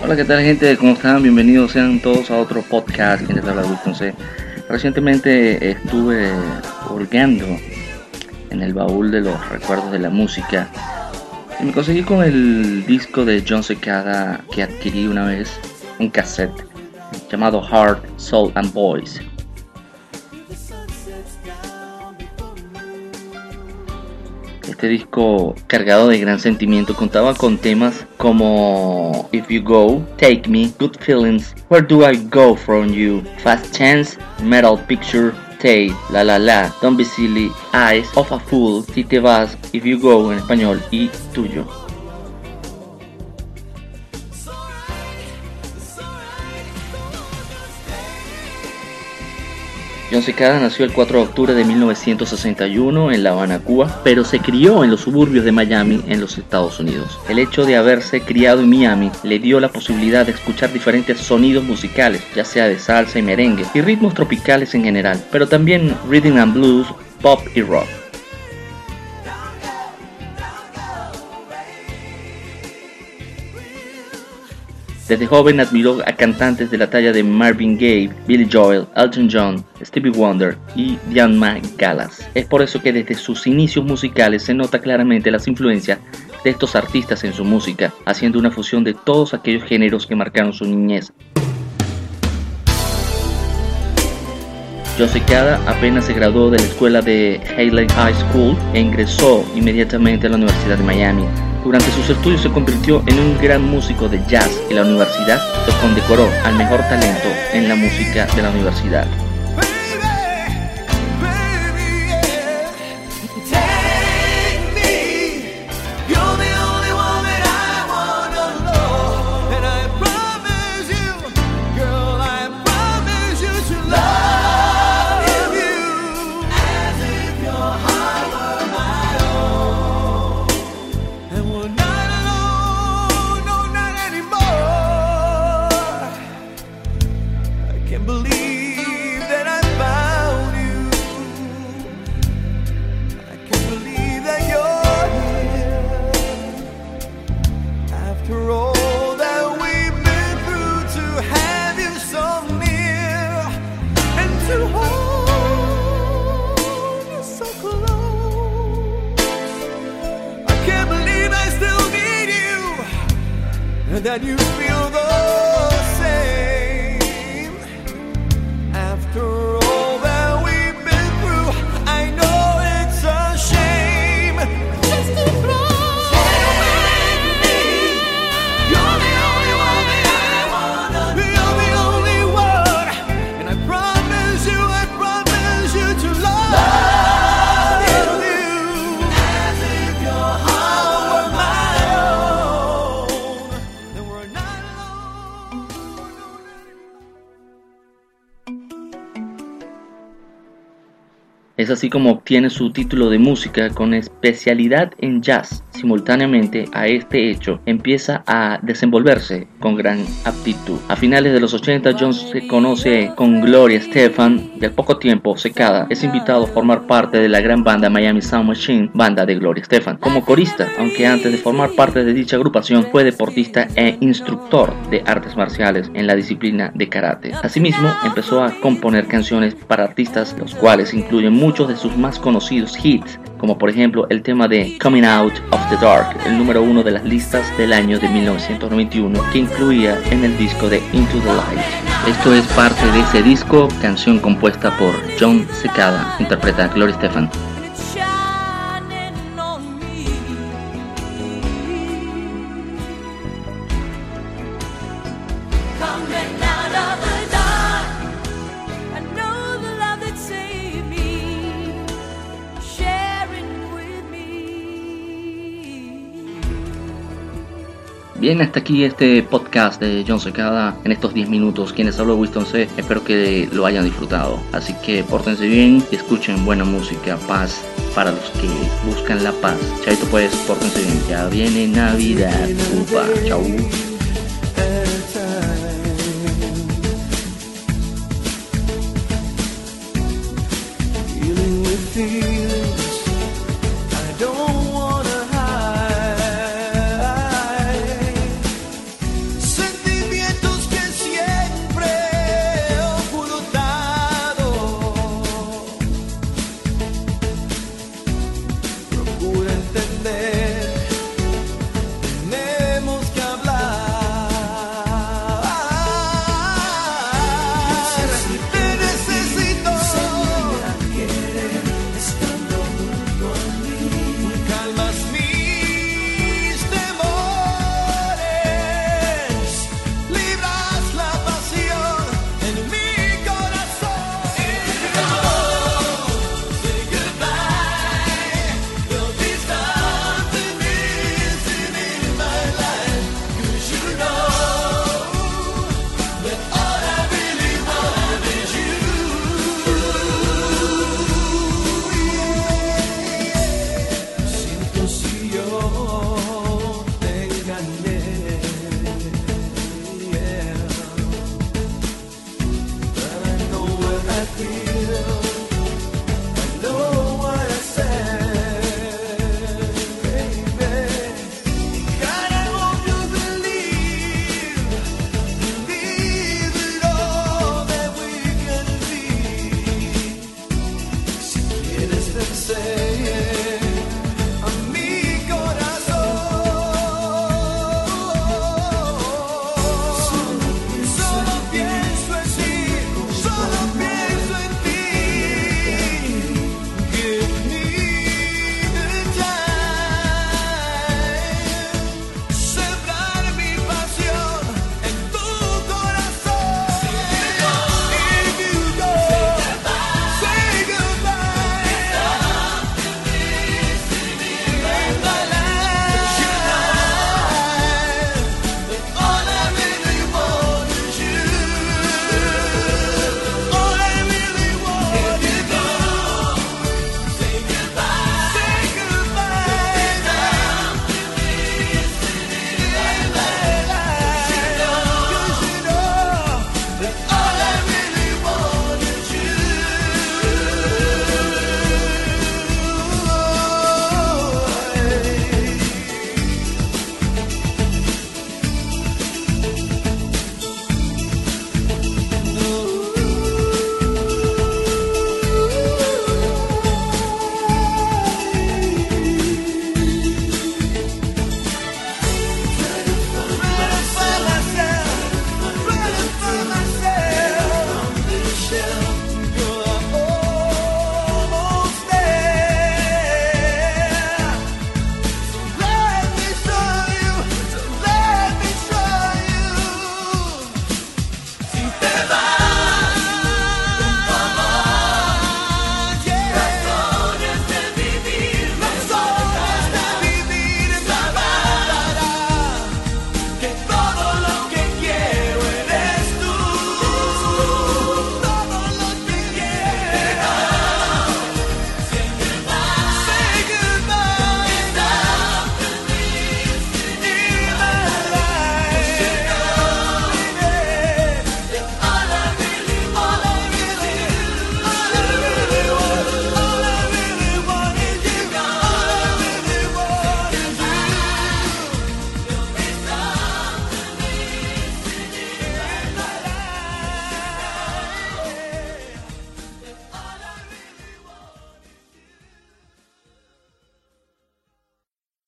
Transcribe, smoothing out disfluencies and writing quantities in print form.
Hola, ¿qué tal, gente? ¿Cómo están? Bienvenidos sean todos a otro podcast. Quien les habla, Winston C. Recientemente estuve hurgando en el baúl de los recuerdos de la música y me conseguí con el disco de Jon Secada que adquirí una vez, un cassette llamado Heart, Soul and Voice. Este disco, cargado de gran sentimiento, contaba con temas como If You Go, Take Me, Good Feelings, Where Do I Go From You, Fast Chance, Metal Picture, Stay, La La La, Don't Be Silly, Eyes of a Fool, Si Te Vas, If You Go en español y Tuyo. Jon Secada nació el 4 de octubre de 1961 en La Habana, Cuba, pero se crió en los suburbios de Miami, en los Estados Unidos. El hecho de haberse criado en Miami le dio la posibilidad de escuchar diferentes sonidos musicales, ya sea de salsa y merengue, y ritmos tropicales en general, pero también rhythm and blues, pop y rock. Desde joven admiró a cantantes de la talla de Marvin Gaye, Billy Joel, Elton John, Stevie Wonder y Diana Gallas. Es por eso que desde sus inicios musicales se nota claramente las influencias de estos artistas en su música, haciendo una fusión de todos aquellos géneros que marcaron su niñez. Jon Secada apenas se graduó de la escuela de Highland High School e ingresó inmediatamente a la Universidad de Miami. Durante sus estudios se convirtió en un gran músico de jazz y la universidad lo condecoró al mejor talento en la música de la universidad. That you feel the same after all that we've been through. I know it's a shame just to throw away. You're the only one that I wanna. You're the only one, and I promise you to love you as if your heart were mine. Es así como obtiene su título de música con especialidad en jazz. Simultáneamente a este hecho empieza a desenvolverse con gran aptitud. A finales de los 80 Jon se conoce con Gloria Estefan y al poco tiempo Secada es invitado a formar parte de la gran banda Miami Sound Machine, banda de Gloria Estefan, como corista, aunque antes de formar parte de dicha agrupación fue deportista e instructor de artes marciales en la disciplina de karate. Asimismo empezó a componer canciones para artistas, los cuales incluyen muchos de sus más conocidos hits, como por ejemplo el tema de Coming Out of the Dark, el número 1 de las listas del año de 1991, que incluía en el disco de Into the Light. Esto es parte de ese disco, canción compuesta por Jon Secada, interpreta a Gloria Estefan. Bien, hasta aquí este podcast de Jon Secada en estos 10 minutos. Quienes habló Winston C. Espero que lo hayan disfrutado. Así que pórtense bien y escuchen buena música, paz para los que buscan la paz. Chaito pues, pórtense bien. Ya viene Navidad. Upa, chau.